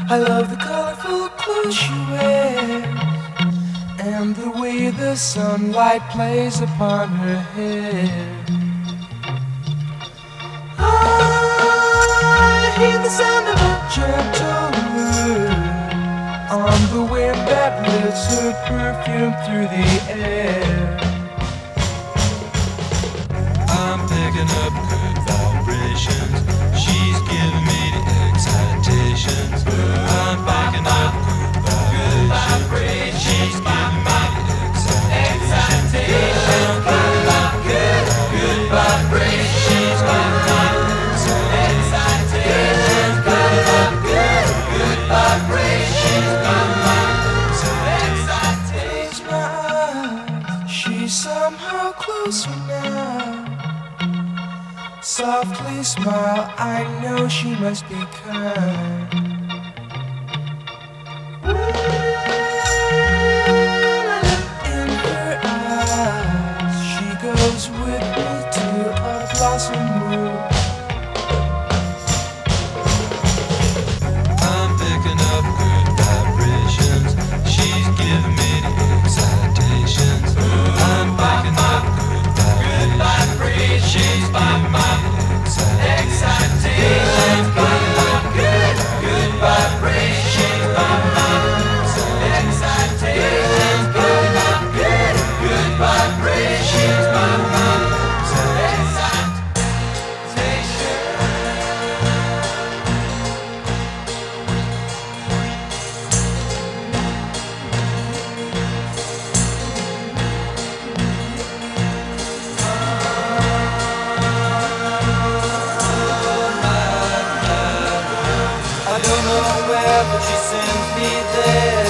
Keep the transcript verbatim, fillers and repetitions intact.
I love the colorful clothes she wears and the way the sunlight plays upon her hair. I hear the sound of a gentle wind on the wind that lifts her perfume through the air. I'm picking up good vibrations. She's giving me the excitations. I'm picking up good vibrations. She's giving me the excitations. Good, good vibrations. She's giving me the excitations. Good, good vibrations. She's giving me the excitations. Close my eyes, she's somehow closer now. Softly smile, I know she must be kind. In her eyes, she goes with me to a blossom room. I'm picking up good vibrations. She's giving me the excitations. I'm picking up good vibrations. She's giving me the excitations. Good, good vibrations. She's giving me the excitations. Good, good vibrations. She's giving me the excitations. I don't know where, but she sends me there.